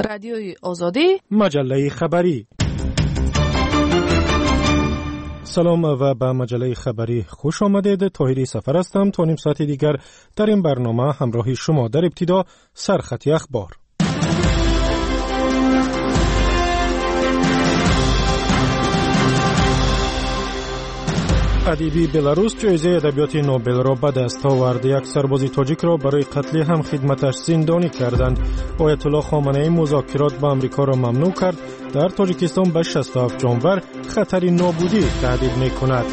رادیوی آزادی، مجله خبری. سلام و به مجله خبری خوش آمدید. طاهری سفر هستم. تا نیم ساعت دیگر در این برنامه همراهی شما. در ابتدا سرخطی اخبار. ادیبی بلاروس جایزه ادبیات نوبل را به دست آورد. یک سرباز تاجیک را برای قتل هم خدمتش زندانی کردند. آیت الله خامنه‌ای مذاکرات با آمریکا را ممنوع کرد. در تاجیکستان به 67 جانور خطر نابودی تهدید می‌کند.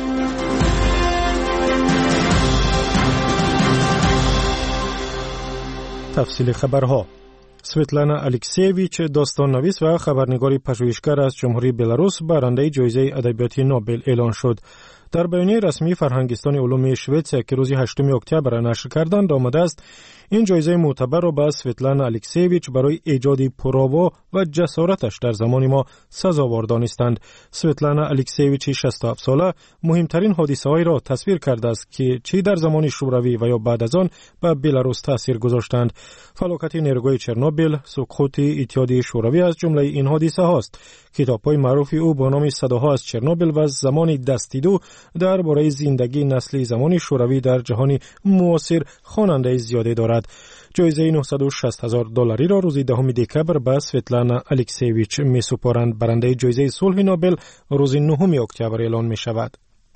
تفصیل خبرها. سویتلانا الکسیویچ، داستان‌نویس و خبرنگار پژوهشگر از جمهوری بلاروس، برنده جایزه ادبیات نوبل اعلان شد. در بیانیه رسمی فرهنگستان علوم شوئد که روز 8 اکتبر نشر کردند آمده است این جایزه معتبر را به سویتلانا الکسیویچ برای ایجاد پرآوا و جسارتش در زمان ما سزاوار دانستند. سویتلانا الکسیویچ 67 ساله مهمترین حادثه‌هایی را تصویر کرده است که چه در زمان شوروی و یا بعد از آن به بلاروس تاثیر گذاشتند. فلاکت نیروگاه چرنوبیل، سقوط اتحادیه شوروی از جمله این حادثه هاست. کتاب‌های معروف او با نام صداها از چرنوبیل و زمان دستیدو درباره زندگی نسلی زمان شوروی در جهان معاصر خواننده زیادی دارد. جایزه $960,000 را روز 10 دکبر به سویتلانا الکسیویچ می‌سپارند. برنده جایزه صلح نوبل روز 9 اکتبر اعلان می‌شود.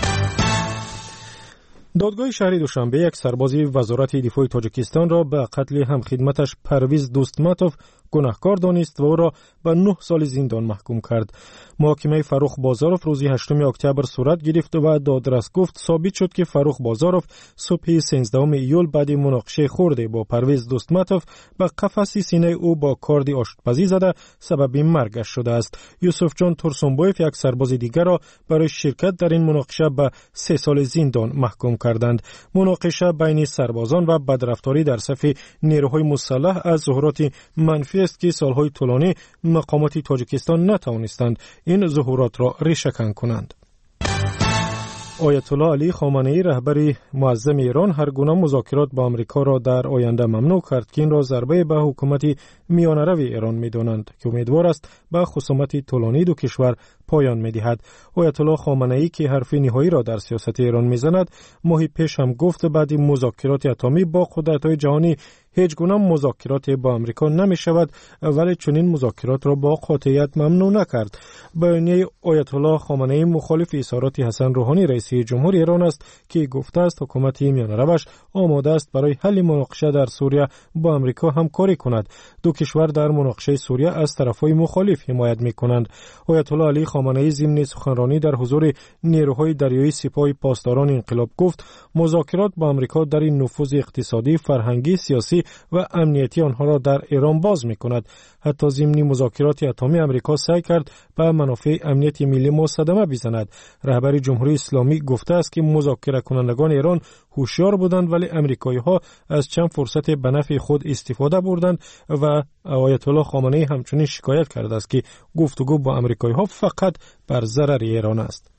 دادگاه شهر دوشنبه یک سرباز وزارت دفاع تاجیکستان را به قتل همخدمتش پرویز دوستماتوف گناهکار دانست و او را به 9 سال زندان محکوم کرد. محاکمه فروخ بازاروف روز 8 اکتبر صورت گرفت و دادرس گفت ثابت شد که فروخ بازاروف صبح 13 ایول بعد مناقشه خرد با پرویز دوستماتوف به قفس سینه او با کارد آشپزی زده سبب مرگش شده است. یوسف جان تورسونبویف، یک سرباز دیگر را برای شرکت در این مناقشه به 3 سال زندان محکوم کردند. مناقشه بین سربازان و بدرفتاری در صف نیروهای مسلح از ظهورات منفی است که سالهای طولانی مقامات تاجیکستان نتوانستند این ظهورات را ریشه‌کن کنند. آیت الله علی خامنه‌ای، رهبر معظم ایران، هر گونه مذاکرات با آمریکا را در آینده ممنوع کرد که این را ضربه به حکومت میانه‌رو ایران می‌دانند که امیدوار است به خصومت طولانی دو کشور پایان می‌دهد. آیت الله خامنه‌ای که حرف نهایی را در سیاست ایران می‌زند، ماهی پیش هم گفت بعد مذاکرات اتمی با قدرت‌های جهانی هیچ گونه مذاکرات با آمریکا نمی شود، ولی چنین مذاکرات را با قاطعیت ممنوع نکرد. بیانیه آیت الله خامنه‌ای مخالف اظهارات حسن روحانی رئیس جمهور ایران است که گفته است حکومت میانه‌روش آماده است برای حل مناقشه در سوریه با آمریکا همکاری کند. دو کشور در مناقشه سوریه از طرفهای مخالف حمایت می‌کنند. آیت الله علی خامنه‌ای ضمن سخنرانی در حضور نیروهای دریایی سپاه پاسداران انقلاب گفت مذاکرات با آمریکا در این نفوذ اقتصادی، فرهنگی، سیاسی و امنیتی آنها را در ایران باز می‌کند. حتی ضمن مذاکرات اتمی آمریکا سعی کرد به منافع امنیتی ملی ما صدمه بزند. رهبر جمهوری اسلامی گفته است که مذاکره کنندگان ایران هوشیار بودند ولی امریکایی‌ها از چند فرصت به نفع خود استفاده بردند و آیت الله خامنه‌ای همچنین شکایت کرده است که گفتگو با امریکایی‌ها فقط بر ضرر ایران است.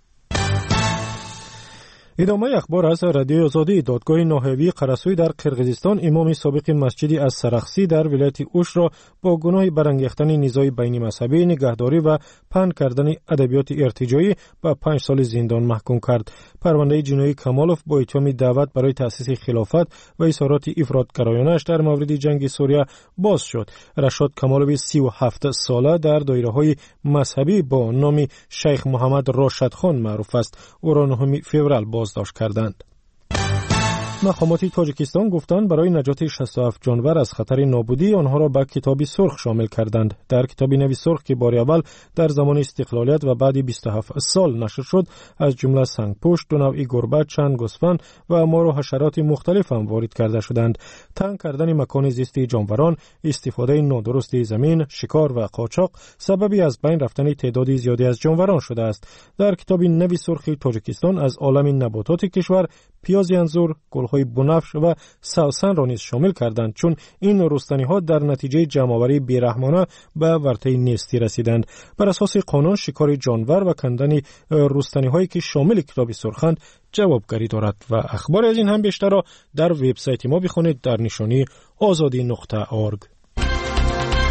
ادامه اخبار از رادیو آزادی. دادگاه ناحیوی قرسوی در قرقیزستان امام سابق مسجد از سرخسی در ولایت اوش را با گناه برانگیختن نزاع بین مذهبی، نگهداری و پهن کردن ادبیات ارتجاعی به 5 سال زندان محکوم کرد. پرونده جنایی کمالوف با اتهام دعوت برای تأسیس خلافت و اظهارات افراط‌گرایانه‌اش در مورد جنگ سوریه باز شد. رشاد کمالوف 37 ساله در دایره‌های مذهبی با نام شیخ محمد راشد خان معروف است. او را 9 فوریه بازداشت کردند. مقامات تاجیکستان گفتند برای نجات 67 جانور از خطر نابودی آنها را به کتاب سرخ شامل کردند. در کتاب نوی سرخ که بار اول در زمان استقلالیت و بعد 27 سال نشر شد، از جمله سنگپشت، دو نوع گربه، چند گوسفند و مار و حشرات مختلف هم وارد کرده شدند. تنگ کردن مکان زیست جانوران، استفاده نادرست زمین، شکار و قاچاق سببی از بین رفتن تعداد زیادی از جانوران شده است. در کتاب نوی سرخ تاجیکستان از عالم نباتات کشور پیاز انزور، گل‌های بنفش و سوسن را نیز شامل کردند، چون این رستنی‌ها در نتیجه جمع‌آوری بی‌رحمانه به ورطه نیستی رسیدند. بر اساس قانون شکار جانور و کندن رستنی‌هایی که شامل کتاب سرخند جوابگری دارد. و اخبار از این هم بیشتر را در وبسایت ما بخوانید در نشانی azadi.org.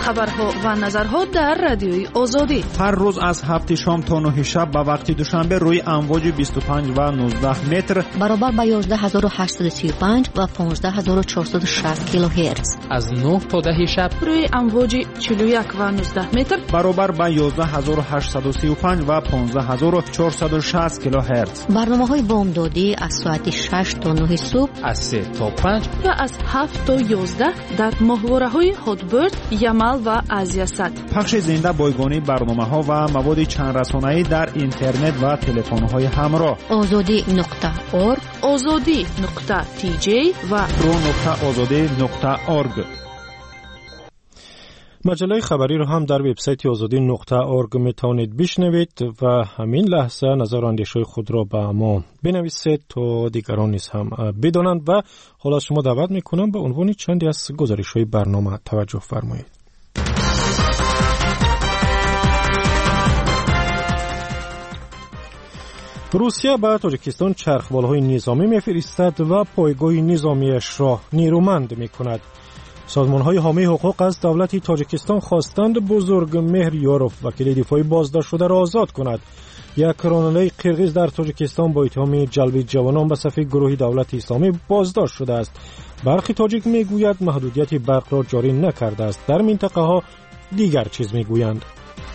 خبرها و نظرها در رادیوی آزادی. هر روز از 7 شام تا 9 شب به وقت دوشنبه روی امواج 25 و 19 متر برابر با 11835 و 15460 کیلوهرتز. از 9 تا 10 شب روی امواج 41 و 19 متر برابر با 11835 و 15460 کیلوهرتز. برنامه‌های بامدادی از ساعت 6 تا 9 صبح، از 3 تا 5 و از 7 تا 11 در ماهواره‌های هاتبرد، یمل و آزیاسد. پخش زنده بایگانی برنامه‌ها و مواد چند رسانه‌ای در اینترنت و تلفن‌های همراه. azadi.org، azadi.tj و pro.azadi.org. مجله خبری رو هم در وبسایت azadi.org میتونید بشنوید و همین لحظه نظر و اندیشه خود را به ما بنویسید تا دیگران نیز هم بدانند. و حالا شما دعوت میکنم به عنوان چندی از گزارش‌های برنامه توجه فرمایید. روسیه به تاجیکستان چرخبال‌های نظامی می‌فرستد و پایگاه نظامیش را نیرومند می‌کند. سازمان‌های حامی حقوق از دولت تاجیکستان خواستند بزرگ مهریاروف وکیل دفاعی بازداشت شده را آزاد کند. یک راننده قرقیز در تاجیکستان با اتهام جلب جوانان به صف گروه دولت اسلامی بازداشت شده است. برخی تاجیک میگوید محدودیت برق را جاری نکرده است. در منطقه ها دیگر چیز میگویند.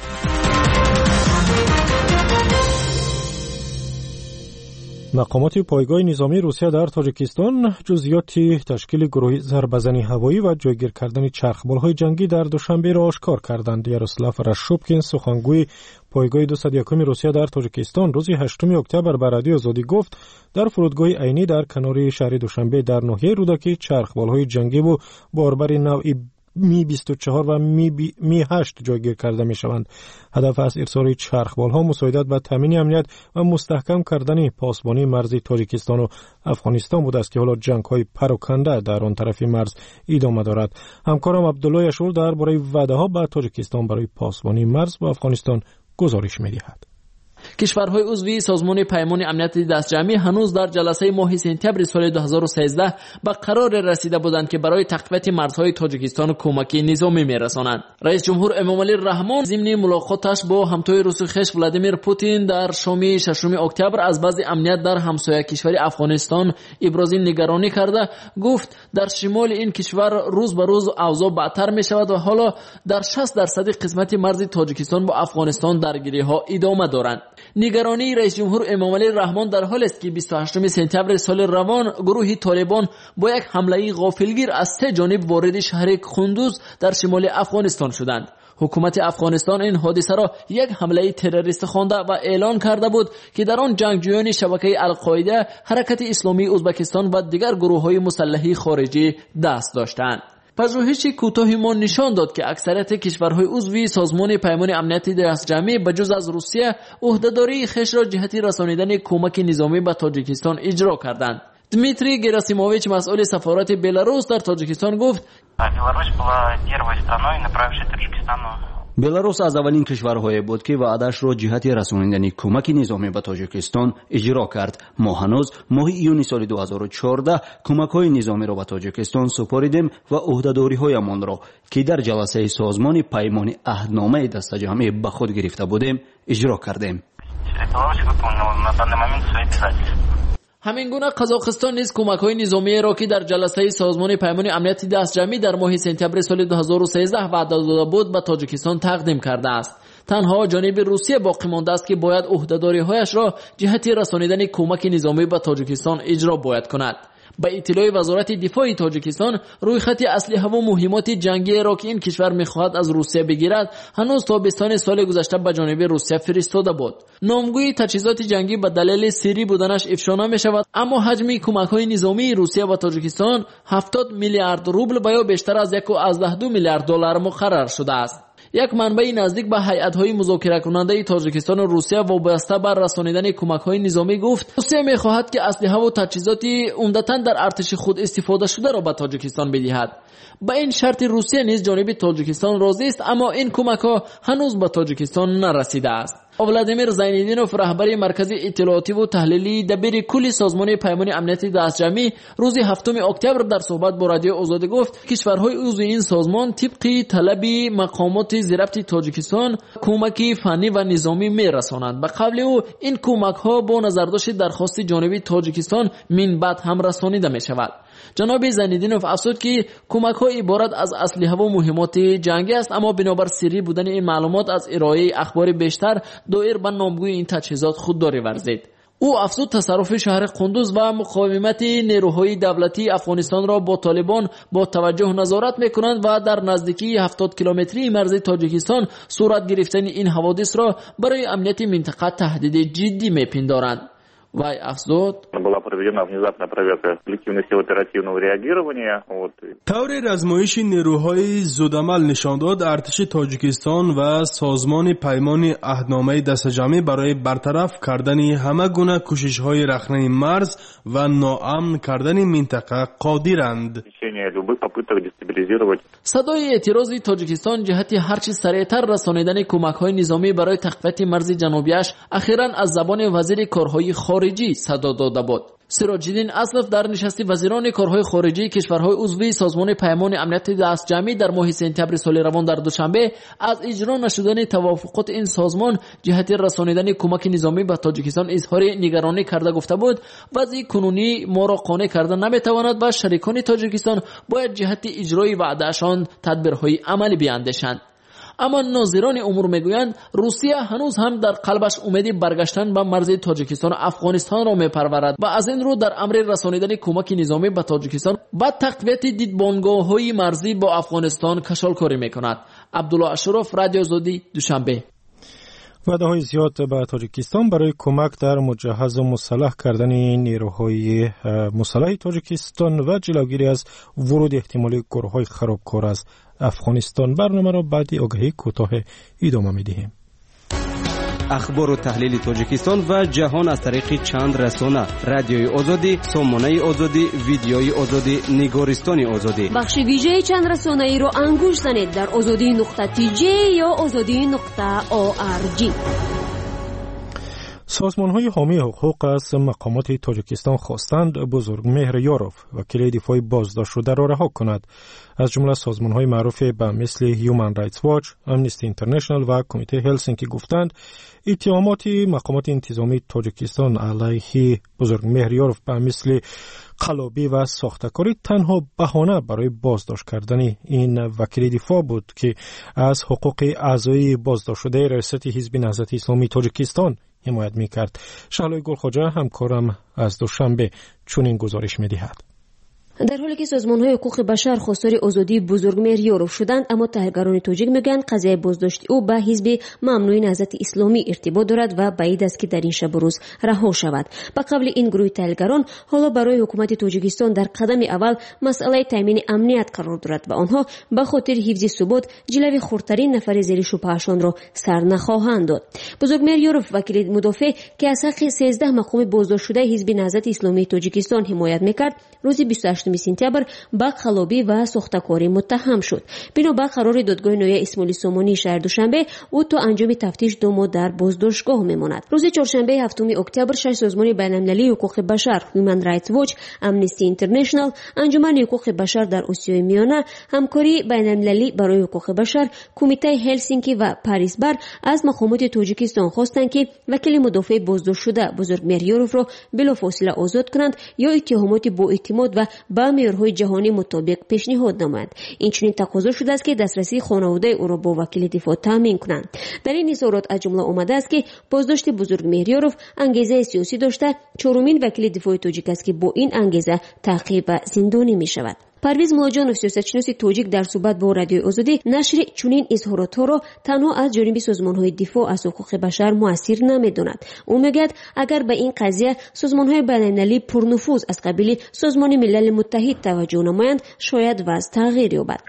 مقامات پایگاه نظامی روسیه در تاجیکستان جزئیات تشکیل گروه ضربه‌زنی هوایی و جایگیر کردن چرخبال‌های جنگی در دوشنبه را آشکار کردند. یاروسلاف راشوبکین سخنگوی پایگاه 201 روسیه در تاجیکستان روز 8 اکتبر به رادیو آزادی گفت در فرودگاه عینی در کنار شهر دوشنبه در ناحیه رودکی چرخبال‌های جنگی و باربر نوعی می 24 و می 8 جایگیر کرده می شوند. هدف از ارسال چرخبال ها مساعدت به تامین امنیت و مستحکم کردن پاسبانی مرزی تاجیکستان و افغانستان بود است که حالا جنگ های پراکنده در آن طرف مرز ادامه دارد. همکارم عبدالله اشور درباره وعده ها به تاجیکستان برای پاسبانی مرز با افغانستان گزارش می دهد. کشورهای عضو سازمان پیمان امنیت دستجمعی هنوز در جلسه ماه سپتامبر سال 2013 به قرار رسیده بودند که برای تقویت مرزهای تاجیکستان کمک نظامی میرسانند. رئیس جمهور امامعلی رحمان ضمن ملاقاتش با همتای روسی خویش ولادیمیر پوتین در شام 6 اکتبر از وضع امنیت در همسایه کشور افغانستان ابراز نگرانی کرده گفت در شمال این کشور روز به روز اوضاع بدتر می شود و حالا در 60% قسمت مرز تاجیکستان با افغانستان درگیری‌ها ادامه دارند. نگرانی رئیس جمهور امامعلی رحمان در حالی است که 28 سپتامبر سال روان گروه طالبان با یک حمله غافلگیر از 3 جانب وارد شهر قندوز در شمال افغانستان شدند. حکومت افغانستان این حادثه را یک حمله تروریستی خوانده و اعلان کرده بود که در آن جنگجویان شبکه القاعده، حرکت اسلامی ازبکستان و دیگر گروه‌های مسلحی خارجی دست داشتند. پژوهش کوتاهی ما نشان داد که اکثریت کشورهای عضو سازمان پیمان امنیت دستجمعی بجز از روسیه عهده‌داری خویش را جهتی رسانیدن کمک نظامی به تاجیکستان اجرا کردند. دمیتری گراسیموویچ مسئول سفارت بلاروس در تاجیکستان گفت بلاروس از اولین کشورهای بود که وعده‌اش را جهت رسانیدن کمک نظامی به تاجیکستان اجرا کرد. ما هنوز ماه ایون سال 2014 کمک‌های نظامی را به تاجیکستان سپاریدیم و عهده‌داری‌هایمان را که در جلسه سازمان پیمان عهدنامه دستجمعی به خود گرفته بودیم اجرا کردیم. همین گونه قزاقستان نیز کمک‌های نظامی را که در جلسه سازمان پیمان امنیت دستجمعی در ماه سپتامبر سال 2013 وعده داده بود به تاجیکستان تقدیم کرده است. تنها جانب روسیه باقی مانده است که باید عهده‌داری‌هایش را جهت رسانیدن کمک نظامی به تاجیکستان اجرا باید کند. به اطلاع وزارت دفاع تاجیکستان، روی خط اسلحه و مهمات جنگی را که این کشور می‌خواهد از روسیه بگیرد هنوز تابستان سال گذشته به جانب روسیه فرستاده بود. نامگوی تجهیزات جنگی به دلیل سری بودنش افشا نمی‌شود، اما حجم کمک‌های نظامی روسیه به تاجیکستان 70 میلیارد روبل و یا بیشتر از 1.2 میلیارد دلار مقرر شده است. یک منبع نزدیک به هیئت‌های مذاکره کننده تاجیکستان و روسیه وابسته بر رسانیدن کمک‌های نظامی گفت روسیه می‌خواهد که اسلحه و تجهیزات عمدتاً در ارتش خود استفاده شده را به تاجیکستان بدهد. با این شرط روسیه نیز جانب تاجیکستان راضی است، اما این کمک‌ها هنوز به تاجیکستان نرسیده است. ولادیمیر زینالدینوف رهبر مرکز اطلاعاتی و تحلیلی دبیر کل سازمان پیمان امنیتی دستجمعی روز 7 اکتبر در صحبت با رادیو آزادی گفت کشورهای عضو این سازمان طبق طلب مقامات ضبط تاجیکستان کمک فنی و نظامی میرسانند. به قول او این کمک ها با نظرداشت درخواست جانبی تاجیکستان من بعد هم رسانیده می شود. جناب زینالدینوف افزود که کمک ها عبارت از اسلحه و مهمات جنگی است، اما بنابر سری بودن این معلومات از ارائه اخبار بیشتر دایر به نامگوی این تجهیزات خودداری ورزید. او افزود تصرف شهر قندوز و مقاومت نیروهای دولتی افغانستان را با طالبان با توجه نظارت میکنند و در نزدیکی 70 کیلومتری مرز تاجیکستان صورت گرفتن این حوادث را برای امنیت منطقه تهدید جدی میپندارند. وای افزود طور آزمایش نیروهای زودعمل نشان داد ارتش تاجیکستان و سازمان پیمان عهدنامه دستجمعی برای برطرف کردن همه گونه کوشش‌های رخنه مرز و ناامن کردن منطقه قادرند. صدای اعتراض تاجیکستان جهت هرچی سریعتر رسانیدن کمک‌های نظامی برای تقویت مرز جنوبیش اخیراً از زبان وزیر کارهای خارجی صدا داده بود. سراج‌الدین اسلف در نشست وزیران کارهای خارجی کشورهای عضو سازمان پیمان امنیت دستجمعی در ماه سپتامبر سال روان در دوشنبه از اجرا نشدن توافقات این سازمان جهت رسانیدن کمک نظامی به تاجیکستان اظهار نگرانی کرده گفته بود وضع کنونی ما را قانع کردن نمیتواند و شریکان تاجیکستان باید جهت اجرای وعدهشان تدبیرهای عملی بیاندیشند. اما ناظران امور میگویند روسیه هنوز هم در قلبش امید برگشتن به مرز تاجیکستان و افغانستان را میپرورد و از این رو در امر رسانیدن کمک نظامی به تاجیکستان با تقویت دیدبانگاه‌های مرزی با افغانستان کشالکاری میکند. عبدالله اشرف، رادیو آزادی، دوشنبه. وعده‌های زیاد به تاجیکستان برای کمک در مجهز و مسلح کردن نیروهای مسلح تاجیکستان و جلوگیری از ورود احتمالی گروه‌های خرابکار از افغانستان. برنامه را بعدی آگهی کوتاه ادامه می‌دهیم. اخبار و تحلیل تاجیکستان و جهان از طریق چند رسانه: رادیوی آزادی، سامانه آزادی، ویدیوی آزادی، نگارستان آزادی. بخش ویژه چند رسانه‌ای را انگوش زنید در azadi.tj یا azadi.org. سازمان‌های حامی حقوق از مقامات تاجیکستان خواستند بزرگمهر یاروف وکیل دفاع بازداشت شده را رها کند. از جمله سازمان‌های معروف به مثل هیومن رایتس واچ، امنیستی اینترنشنال و کمیته هلسینکی گفتند اتهامات مقامات انتظامی تاجیکستان علیه بزرگمهر یاروف به مثل قلابی و ساختکاری تنها بهانه برای بازداشت کردن این وکیل دفاع بود که از حقوق اعضای بازداشت شده ریاست حزب نهضت اسلامی تاجیکستان حمایت می‌کرد. شهلای گلخواجه همکارم از دوشنبه چنین گزارش می‌دهد. در حالی که سازمان‌های حقوق بشر خواستار آزادی بزرگمهر یاروف شدند، اما تحقیقات تاجیک میگن قضیه بازداشت او به حزب ممنوع نهضت اسلامی ارتباط دارد و بعید است که در این شب و روز رها شود. به قول این گروه تحقیقگران حالا برای حکومت تاجیکستان در قدم اول مسئله تامین امنیت قرار دارد و آنها به خاطر حفظ ثبات جلوی خردترین نفر زیر شبههشان را سر نخواهند داد. بزرگمهر یاروف وکیل مدافع که از حق 13 مقام بازداشت شده حزب نهضت اسلامی تاجیکستان حمایت میکرد، روز 28 سپتامبر با قلابی و ساختکاری متهم شد. بنابر قرار دادگاه نویه اسماعیل سامانی شهر دوشنبه او تا انجام تفتیش 2 ماه در بازداشتگاه میماند. روز چهارشنبه 7 اکتبر 6 سازمان بین‌المللی حقوق بشر، هیومن رایتس واچ، امنیستی اینترنشنال، انجمن حقوق بشر در آسیای میانه، همکاری بین‌المللی برای حقوق بشر، کمیته هلسینکی و پاریس بر از مقامات تاجیکستان خواستند که وکیل مدافع بازداشت شده بزرگمهر یاروف را بلافاصله آزاد کنند یا اتهامات با اعتماد و با معیارهای جهانی مطابق پیشنهاد نمایند. این چنین تقاضا شده است که دسترسی خانواده او را با وکیل دفاع تامین کنند. در این اظهارات از جمله آمده است که بازداشت بزرگمهر یاروف انگیزه سیاسی داشته، چهارمین وکیل دفاع تاجیک است که با این انگیزه تعقیب و زندانی می شود. پرویز ملاجانوف سیاستشناس تاجیک در صحبت با رادیو آزادی نشر چنین اظهارات ها را تنها از جانب سازمان‌های دفاع از حقوق بشر مؤثر نمی‌داند. او میگوید اگر به این قضیه سازمان‌های بین‌المللی پرنفوذ از قبیل سازمان ملل متحد توجه نمایند، شاید وضع تغییر یابد.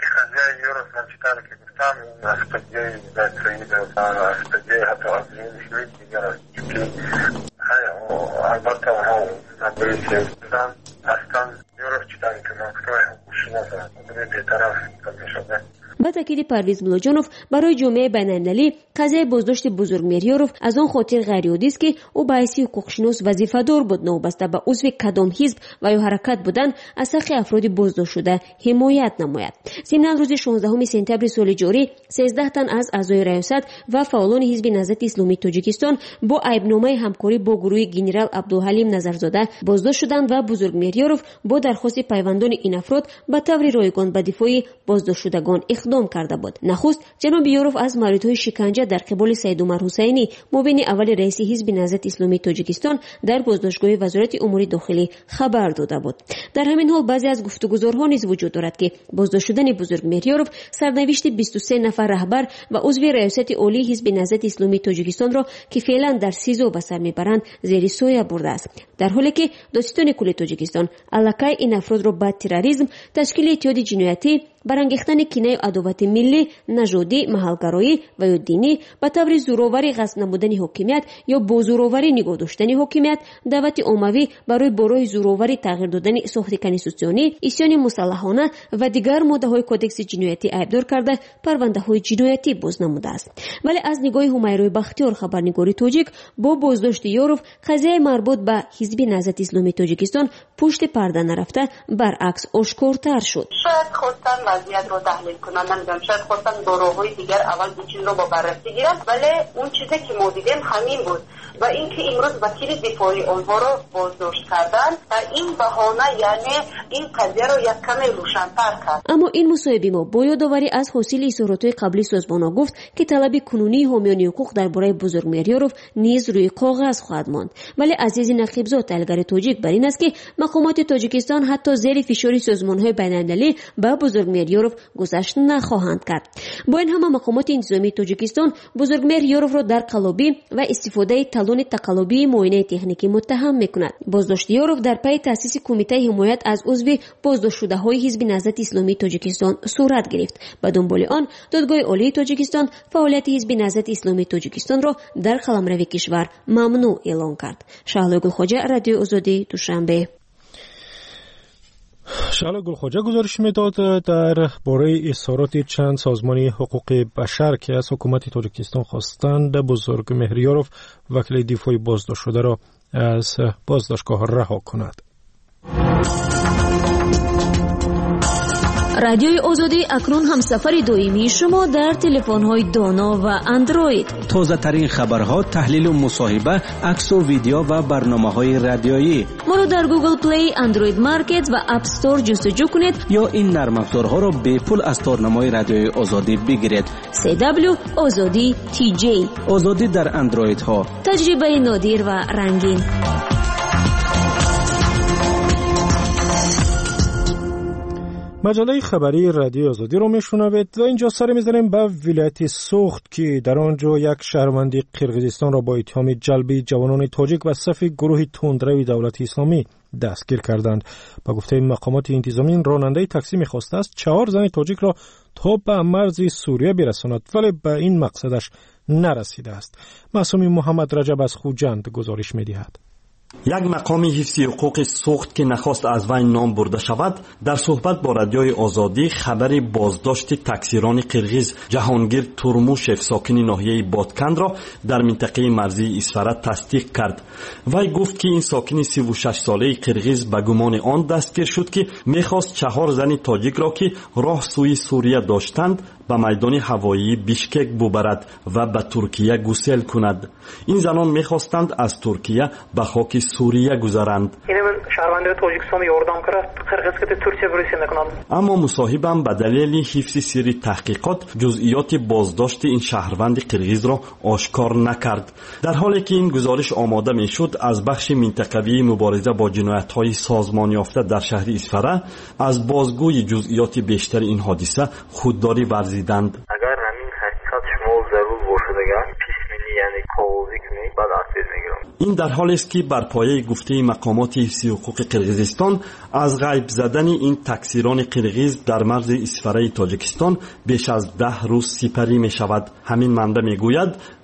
به تاکید پرویز ملاجانوف برای جامعه بین‌المللی قضیه بازداشت بزرگ میریاروف از آن خاطر غیرعادی است که او به حیث حقوقشناس وظیفه‌دار بود نوبسته به عضو کدام حزب و یا حرکت بودن از حق افراد بازداشت شده حمایت نماید. ضمناً روز 16 سپتامبر سال جاری 13 تن از اعضای ریاست و فعالان حزب نهضت اسلامی تاجیکستان با عیبنامه همکاری با گروه گنرال عبدالحلیم نظرزاده بازداشت شدند و بزرگ میریاروف با درخواست پیوندان این افراد به طور رایگان به دفاع بازداشت شدگان اقدام کرده بود. نخست جناب یاروف از موردهای شکنجه در قبال سید عمر حسینی معاون اول رئیس حزب نهضت اسلامی تاجیکستان در بازداشتگاه وزارت امور داخلی خبر داده بود. در همین حال بعضی از گفتگوزارها نیز وجود دارد که بازداشت شدن بزرگ میریاروف سرنوشت 23 نفر رهبر و عضو ریاست عالی حزب نهضت اسلامی تاجیکستان را که فعلا در سیزو به سر میبرند زیر سایه برده است، در حالی که دادستان کل تاجیکستان الکی این افراد را به تروریسم، تشکیل اتحاد جنایتی، برانگیختن کینه و عداوت ملی، نژادی، محلگرایی و یا دینی، به طور زورآوری غصب نمودن حاکمیت یا با زورآوری نگاه داشتن حاکمیت، دعوت عمومی برای برای زورآوری تغییر دادن ساخت کنستیتوسیونی، عصیان مسلحانه و دیگر ماده‌های کدکس جنایتی عیبدار کرده پرونده‌های جنایتی باز نموده است. ولی از نگاه همیرای بختیار خبرنگاری تاجیک با بازداشت یاروف قضیه مربوط به حزب نهضت اسلامی تاجیکستان پشت پرده نرفته، برعکس آشکارتر شد. شاید خواستن وضعیت رو تحلیل کنن، نمیدونم، شاید خواستن داروهای دیگر اول این چیز رو با بررسی گیرن، ولی اون چیزی که ما دیدیم همین بود و اینکه امروز وکیل دفاعی آنها رو بازداشت کردن و این بهانه یعنی این قضیه رو یک کمی روشن‌تر کرد. اما این مصاحبه ما با یادآوری از حاصل اظهارات قبلی سازمان‌ها گفت که طلب کنونی حامیان حقوق درباره بزرگ میریاروف نیز روی کاغذ خواهد ماند. ولی عزیز نقیبزاد تحلیلگر تاجیک بر این است که مقامات تاجیکستان حتی زیر فشار سازمان‌های بین‌المللی با بزرگ میریاروف گذشت نخواهند کرد. با این همه مقامات انتظامی تاجیکستان بزرگ میریاروف را در قلابی و استفاده تالون تقلبی معاینه تکنیکی متهم می‌کند. بازداشت یاروف در پی تأسیس کمیته حمایت از عضو بازداشت شده‌های حزب نهضت اسلامی تاجیکستان صورت گرفت. به دنبال آن دادگاه عالی تاجیکستان فعالیت حزب نهضت اسلامی تاجیکستان را در قلمرو کشور ممنوع اعلام کرد. شهلا گلخواجه، رادیو آزادی، دوشنبه. شهلا گلخواجه گزارش میداد در باره اظهارات چند سازمانی حقوق بشر که از حکومت تاجیکستان خواستند بزرگ میریاروف وکیل دفاعی بازداشت شده را از بازداشتگاه رها کند. رادیوی آزادی اکنون هم سفر دائمی شما در تلفن‌های دانا و اندروید. تازه ترین خبرها، تحلیل و مصاحبه، عکس و ویدیو و برنامه‌های رادیویی. ما رو در گوگل پلی، اندروید مارکت و اپ استور جستجو کنید یا این نرم افزارها را به پول از تارنمای رادیوی آزادی بگیرید. CW آزادی TJ. آزادی در اندروید ها. تجربه نادر و رنگین. مجله خبری رادیو آزادی رو میشنوید و اینجا سر میزنیم به ولایت سوخت که در آنجا یک شهروند قرقیزستان را با اتهام جلب جوانان تاجیک و صف گروه تندروی دولت اسلامی دستگیر کردند. با گفته مقامات انتظامی راننده تاکسی میخواسته است 4 زن تاجیک را تا به مرز سوریه برساند ولی به این مقصدش نرسیده است. معصومی محمد رجب از خوجند گزارش میدهد. یک مقام حفظ حقوق سوخت که نخواست از وی نام برده شود در صحبت با رادیوی آزادی خبر بازداشت تاکسیران قرغیز جهانگیر تورموشف ساکن ناحیه بادکند را در منطقه مرزی اسفره تصدیق کرد. وی گفت که این ساکن 36 ساله قرغیز به گمان آن دستگیر شد که میخواست 4 زن تاجیک را که راه سوی سوریه داشتند به میدان هوایی بیشکک ببرد و به ترکیه گسیل کند. این زنان میخواستند از ترکیه به خاک سوریه گذرند. اما مصاحبم به دلیل حفظ سری تحقیقات جزئیات بازداشت این شهروند قرغیز را آشکار نکرد. در حالی که این گزارش آماده میشد از بخش منطقوی مبارزه با جنایت‌های سازمان یافته در شهر اسفره از بازگوی جزئیات بیشتر این حادثه خودداری ورزیدند. اگر همین حقیقت شما ضرور باشد پیش ملی یعنی کاغذی کنید بعد اصیل میگیرم. این در حالی است که بر پایه گفته مقامات حفظ حقوق قرقیزستان از غیب زدن این تاکسیران قرغیز در مرز اسفره تاجیکستان بیش از 10 روز سپری می شود. همین منبع می گوید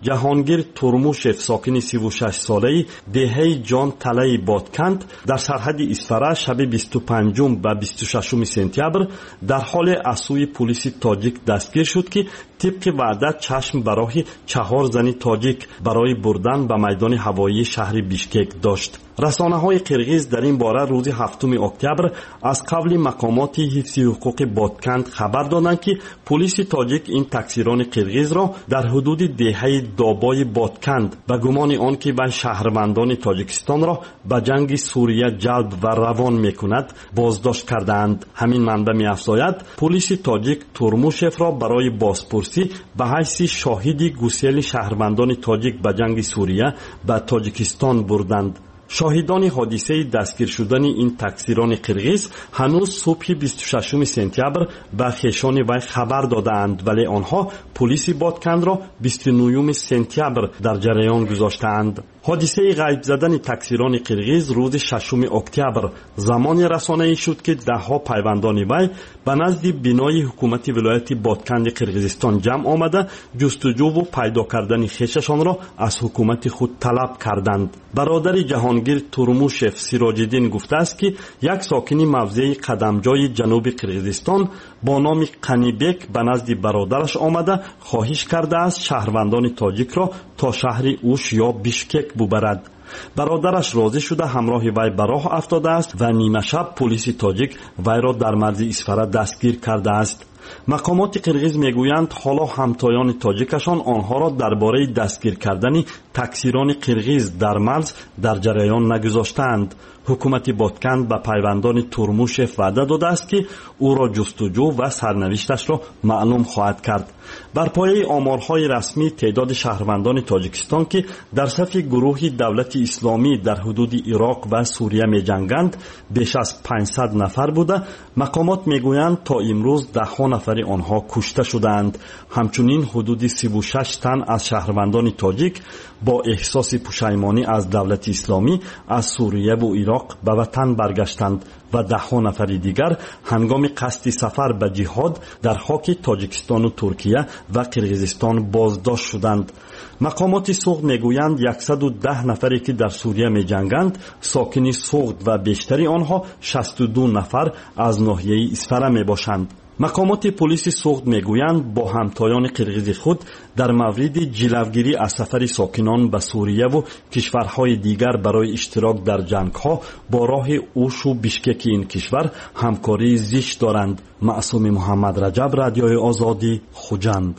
ҷаҳонгир турмушев сокини 36 солаи деҳаи ҷон талаи бодканд дар сарҳади исфара шаби 25 ва 26 сентябр дар ҳоле аз сӯи пулиси тоҷик дастгир шуд ки тибқи ваъда чашм ба роҳи 4 зани тоҷик барои бурдан ба майдони ҳавоии шаҳри бишкек дошт. расонаҳои қирғиз дар ин бора рӯзи 7 октябр аз қавли мақомоти ҳифзи ҳуқуқи бодканд хабар доданд ки пулиси тоҷик ин таксирони қирғизро дар ҳудуди деҳаи добои бодканд ба гумони он ки вай шаҳрвандони тоҷикистонро ба ҷанги сурия ҷалб ва равон мекунад боздошт кардаанд. ҳамин манба меафзояд пулиси тоҷик турмушевро барои бозпурсӣ ба ҳайси шоҳиди гусели шаҳрвандони тоҷик ба ҷанги сурия ба тоҷикистон бурданд. шоҳидони ҳодисаи дастгир шудани ин таксирони қирғиз ҳанӯз субҳи 26 сентябр ба хешони вай хабар додаанд, вале онҳо пулиси бодкандро 29 сентябр дар ҷараён гузоштаанд. ҳодисаи ғайб задани таксирони қирғиз рӯзи 6 октябр замони расонаӣ шуд ки даҳҳо пайвандони вай ба назди бинои ҳукумати вилояти бодканди қирғизистон ҷамъ омада ҷустуҷӯву пайдо кардани хешашонро аз ҳукумати худ талаб карданд. бародари ҷаҳонгир турмушев сироҷиддин гуфтааст ки як сокини мавзеи қадамҷои ҷануби қирғизистон бо номи қанибек ба назди бародараш омада хоҳиш кардааст шаҳрвандони тоҷикро то шаҳри уш ё бишкек бубарад. бародараш розӣ шуда ҳамроҳи вай ба роҳ афтодааст ва нимашаб пулиси тоҷик вайро дар марзи исфара дастгир кардааст. мақомоти қирғиз мегӯянд ҳоло ҳамтоёни тоҷикашон онҳоро дар бораи дастгир кардани таксирони қирғиз дар марз дар ҷараён нагузоштаанд. ҳукумати бодканд ба пайвандони турмушев ваъда додааст ки ӯро ҷустуҷӯ ва сарнавишташро маълум хоҳад кард. бар пояи оморҳои расмӣ теъдоди шаҳрвандони тоҷикистон ки дар сафи гурӯҳи давлати исломӣ дар ҳудуди ироқ ва сурия меҷанганд беш аз 500 нафар буда, мақомот мегӯянд то имрӯз даҳҳо нафари онҳо кушта шудаанд. ҳамчунин ҳудуди 36 тан аз шаҳрвандони тоҷик бо эҳсоси пушаймонӣ аз давлати исломӣ аз сурияву ироқ ба ватан баргаштанд ва даҳҳо нафари дигар ҳангоми қасди сафар ба ҷиҳод дар хоки тоҷикистону туркия ва қирғизистон боздошт шуданд. мақомоти суғд мегӯянд 110 нафаре ки дар сурия меҷанганд сокини суғд ва бештари онҳо 62 нафар аз ноҳияи исфара мебошанд. мақомоти полиси суғд мегӯянд бо ҳамтоёни қирғизи худ дар мавриди ҷилавгирӣ аз сафари сокинон ба сурияву кишварҳои дигар барои иштирок дар ҷангҳо бо роҳи ушу бишкеки ин кишвар ҳамкории зишт доранд. маъсуми муҳаммадраҷаб, радиои озодӣ, хуҷанд.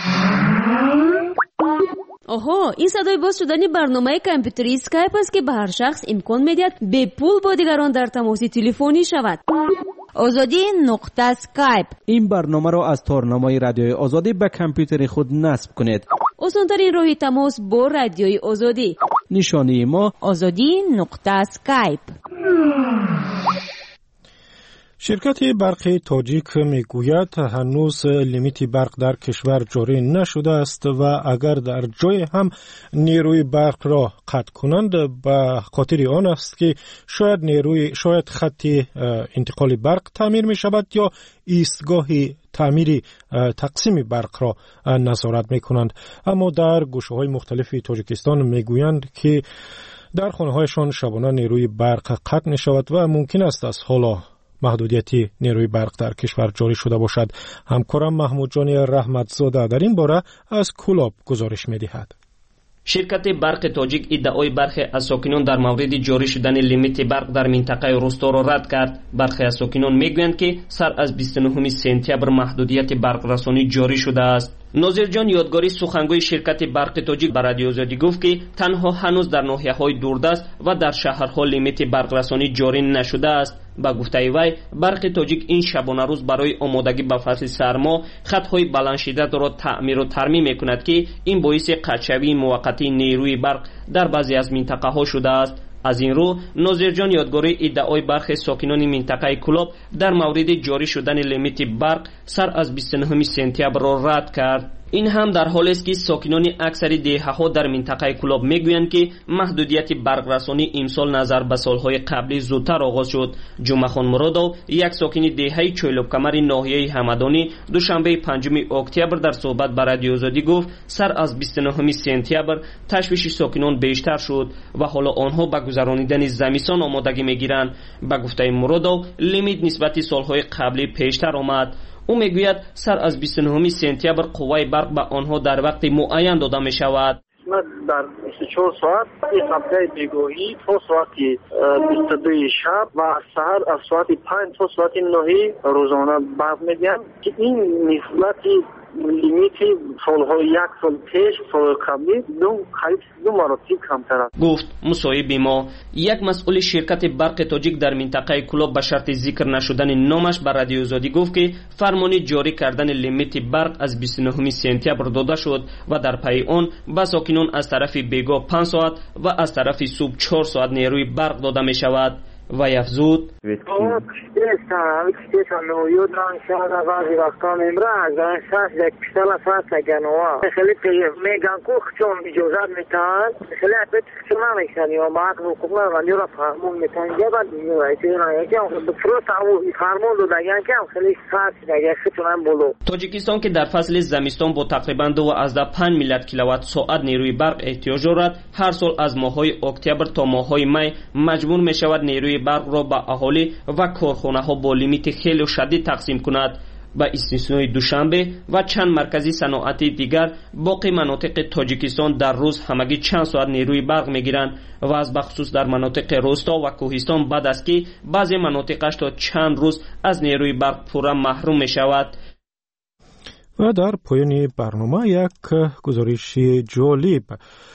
оҳо, ин садои боз шудани барномаи компютери скайп аст ки ба ҳар шахс имкон медиҳад бепул бо дигарон дар тамоси телефонӣ шавад. озодӣ.скайп. ин барномаро аз торномаи радиои озодӣ ба компютери худ насб кунед. осонтарин роҳи тамос бо радиои озодӣ. нишонии мо озодӣ.скайп. ширкати барқи тоҷик мегӯяд ҳанӯз лимити барқ дар кишвар ҷорӣ нашудааст ва агар дар ҷое ҳам нерӯи барқро қатъ кунанд ба хотири он аст ки шояд хатти интиқоли барқ таъмир мешавад ё истгоҳи таъмири тақсими барқро назорат мекунанд. аммо дар гӯшаҳои мухталифи тоҷикистон мегӯянд ки дар хонаҳояшон шабона нерӯи барқ қатъ мешавад ва мумкин аст аз ҳоло маҳдудияти нерӯи барқ дар кишвар ҷорӣ шуда бошад. ҳамкорам маҳмудҷони раҳматзода дар ин бора аз Кӯлоб гузориш медиҳад. ширкати барқи тоҷик иддаои бархе аз сокинон дар мавриди ҷорӣ шудани лимити барқ дар минтақаи рӯсторо рад кард. бархе аз сокинон мегӯянд ки сар аз 29 сентябр маҳдудияти барқрасонӣ ҷорӣ шудааст. нозирҷон ёдгорӣ сухангӯи ширкати барқи тоҷик ба радиои озодӣ гуфт ки танҳо ҳанӯз дар ноҳияҳои дурдаст ва дар шаҳрҳо лимити барқрасонӣ ҷорӣ нашудааст. ба гуфтаи вай, барқи тоҷик ин шабонарӯз барои омодагӣ ба фасли сармо хатҳои баландшиддатро таъмиру тармим мекунад ки ин боиси қатъшавии муваққатии нерӯи барқ дар баъзе аз минтақаҳо шудааст. аз ин рӯ нозирҷон ёдгорӣ иддаои бархи сокинони минтақаи Кӯлоб дар мавриди ҷорӣ шудани лимити барқ сар аз 29 сентябрро рад кард. این هم در حالی است که ساکنان اکثر دهه‌ها در منطقه کلاب میگویند که محدودیت برقرسانی امسال نظر به سالهای قبلی زودتر آغاز شد. جمعه خان مرادov یک ساکن دهه چویلوبکمر ناحیه همدانی دوشنبه 5 اکتبر در صحبت با رادیو آزادی گفت سر از 29 سپتامبر تشویش ساکنان بیشتر شد و حالا آنها به گذرانیدن زمستان آمادگی میگیرند. به گفته مرادov لیمیت نسبت سالهای قبلی پیشتر آمد. او میگوید سر از 29 سپتامبر قوه برق به آنها در وقت معین داده می شود. در 24 ساعت این هفته بیگاهی تا ساعت 22 شب و سحر از ساعت 5 تا ساعت 9 روزانه برق میدن که این نسبت لیمیتی سالهای یک سال پیش سال قبلی دو مراتب کمتر است. گفت مصاحب ما یک مسئول شرکت برق تاجیک در منطقه کلاب به شرط ذکر نشدن نامش به رادیو آزادی گفت که فرمان جاری کردن لیمیت برق از 29 سپتامبر داده شد و در پی آن به ساکنان از طرف بیگاه 5 ساعت و از طرف صبح 4 ساعت نیروی برق داده می شود. و افزود تاجیکستان که در فصل زمستان با تقریبا 2.5 میلیارد کیلووات ساعت نیروی برق احتیاج دارد، هر سال از ماه‌های اکتبر تا ماه‌های می مجبور می شود نیروی برق را به اهالی و کارخانه ها با لیمیت خیلی شدید تقسیم کند. با استثنای دوشنبه و چند مرکزی صنعتی دیگر باقی مناطق تاجیکستان در روز همگی چند ساعت نیروی برق میگیرند و از بخصوص در مناطق روستا و کوهستان بعد است که بعضی مناطقش تا چند روز از نیروی برق پورا محروم می شود. و در پایان برنامه یک گزارش جالب.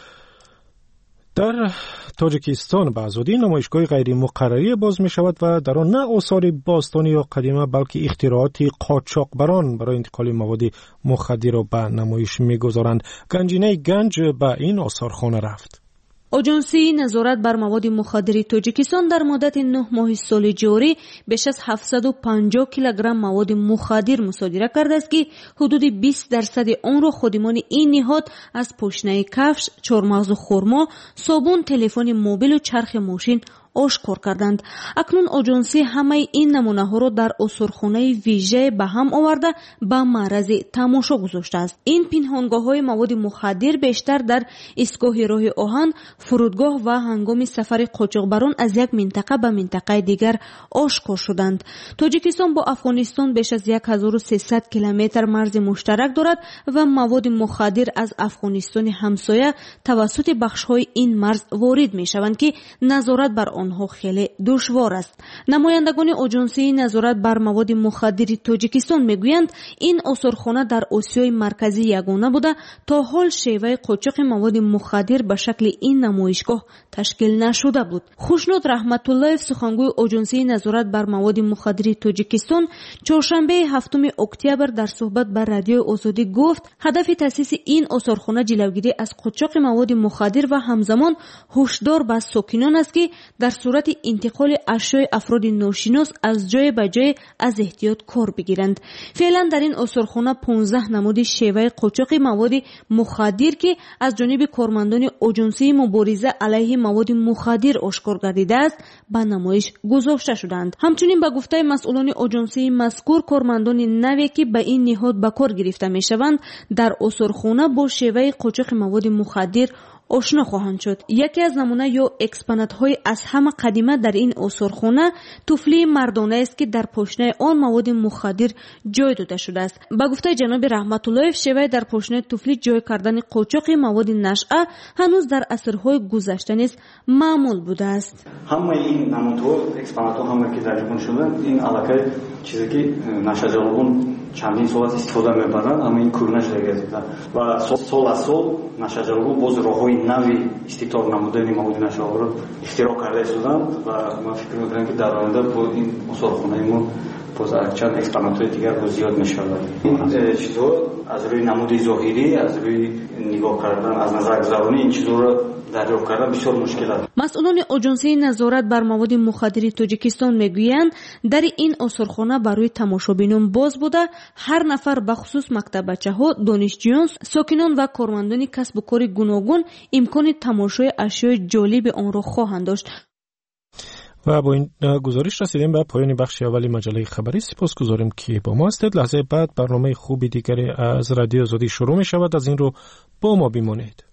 در تاجیکستان به آزادی نمایشگاه غیر مقرری باز می شود و در آن نه آثار باستانی یا قدیمه بلکه اختراعات قاچاقبران برای انتقال مواد مخدر را به نمایش می گذارند. گنجینه گنج به این آثارخانه رفت. آژانسی نظارت بر مواد مخدر تاجیکستان در مدت 9 ماه سال جاری بیش از 750 کیلوگرم مواد مخدر مصادره کرده است که حدود 20% آن را خادمان این نهاد از پاشنه کفش، چهارمغز و خرما، صابون، تلفن موبیل و چرخ ماشین آشکار کردند. اکنون آژانسی همه این نمونه ها را در آثارخانه ویژه به هم آورده به معرض تماشا گذاشته است. این پنهانگاه های مواد مخدر بیشتر در ایستگاه راه آهن، فرودگاه و هنگام سفر قاچاقبران از یک منطقه به منطقه دیگر آشکار شدند. تاجیکستان با افغانستان بیش از 1300 کیلومتر مرز مشترک دارد و مواد مخدر از افغانستان همسایه توسط بخش‌های این مرز وارد می‌شوند که نظارت بر آنها خیلی دشوار است. نمایندگان آژانسی نظارت بر مواد مخدر تاجیکستان میگویند این آثارخانه در آسیای مرکزی یگانه بوده تا حال شیوه قاچاق مواد مخدر به شکل این نمایشگاه تشکیل نشده بود. خوشنود رحمت الله سخنگوی آژانسی نظارت بر مواد مخدر تاجیکستان چهارشنبه 7 اکتبر در صحبت با رادیو آزادی گفت هدف تأسیس این آثارخانه جلوگیری از قاچاق مواد مخدر و همزمان هشدار به ساکنان است که در صورت انتقال اشیاء افراد ناشناس از جای به جای از احتیاط کار بگیرند. فعلا در این آثارخانه 15 نمود شیوه قاچاق مواد مخدر که از جانب کارمندان آژانسی مبارزه علیه مواد مخدر آشکار گردیده است به نمایش گذاشته شدند. همچنین به گفته مسئولان آژانسی مذکور کارمندان نوی که به این نهاد به کار گرفته می شوند در آثارخانه با شیوه قاچاق مواد مخدر آشنا خواهند شد. یکی از نمونه یا اکسپونات های از همه قدیمه در این آثارخانه طفلی مردانه است که در پاشنه آن مواد مخدر جای داده شده است. به گفته جناب رحمت الله شیوه در پاشنه طفلی جای کردن قاچاق مواد نشعه هنوز در عصرهای گذشته نیز معمول بوده است. همه این نمودها اکسپونات ها همه که درجمون شدن این علاقه چیزی که نشجرون چندین سال استفاده میبرند همه این کورنش دیگه و سال از سال نشجرون باز راههای نوی استفاده نمودن مواد نشعه رو اختراع کرده شدند و ما فکر می‌کنم که در آینده با این آثارخانه ما باز چند اکسپونات دیگر زیاد می‌شود. این چیزها از روی نمود ظاهری از روی نگاه کردن از نظر گذرانی این چیزها رو دریافت کردن بسیار مشکل است. مسئولان اجنسی نظارت بر مواد مخدر تاجیکستان میگویند در این آثارخانه برای تماشابینان باز بوده. هر نفر به خصوص مکتبچه‌ها، دانشجویان، ساکنان و کارمندان کسب و کار گوناگون امکان تماشای اشیاء جالب آن را خواهند داشت. و با این گزارش رسیدیم به پایان بخش اولی مجله خبری. سپاسگزاریم که با ما هستید. لحظه بعد برنامه خوبی دیگری از رادیو آزادی شروع می شود. از این رو با ما بمانید.